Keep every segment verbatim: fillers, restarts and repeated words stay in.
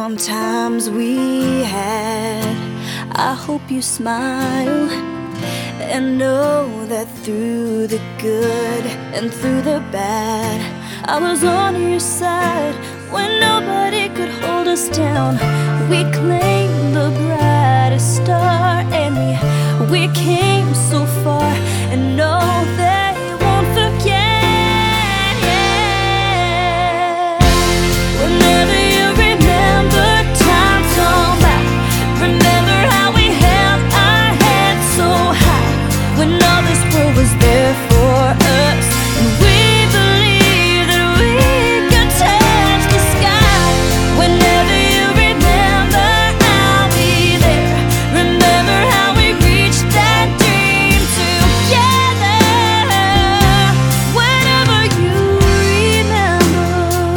times we had. I hope you smile and know that through the good and through the bad, I was on your side when nobody could hold us down. We claimed the brightest star, and we, we came so far, and know they won't forget. Yeah. Whenever you remember times gone by, remember how we held our heads so high when all this world was there for us, and we believed that we could touch the sky. Whenever you remember, I'll be there. Remember how we reached that dream together. Whenever you remember,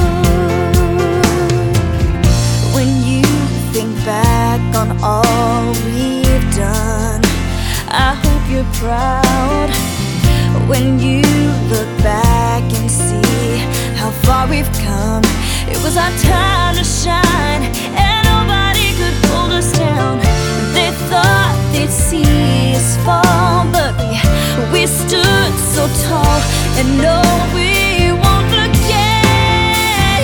when you think back on all we've done, I hope you're proud. When you look back and see how far we've come, it was our time to shine, and nobody could hold us down. They thought they'd see us fall, but we, we stood so tall, and no, we won't forget.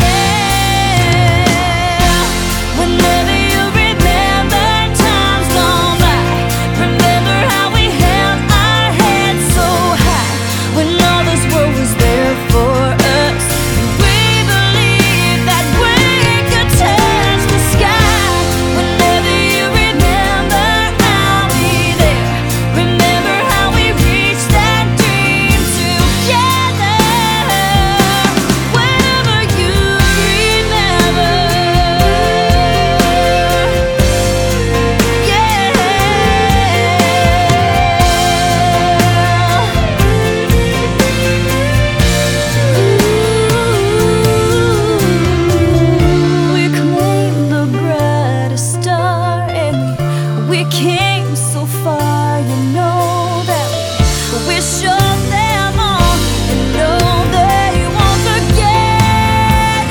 Yeah. Whenever you remember times gone by, remember how we held our heads so high when all this world was there for us. We believed that we could touch the sky. Whenever you remember, I'll be there. Remember how we reached that dream together. Whenever you remember, we claimed the brightest star, and we came so far. You know that we showed them all, and know they won't forget.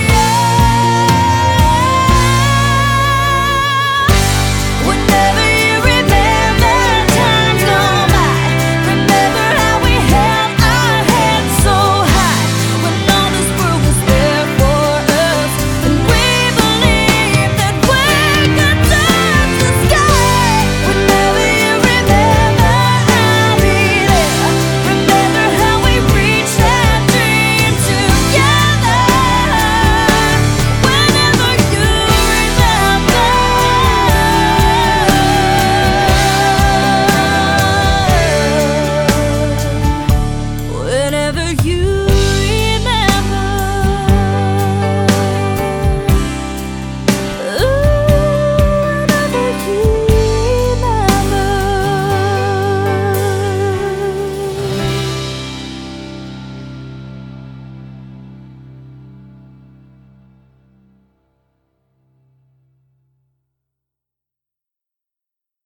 Yeah. Whenever you remember times gone by, remember how we held our heads so high when all this world was there for us, and we believed that we could touch the sky. Whenever you remember, I'll be there. Remember how we reached that dream together. Whenever you remember, whenever you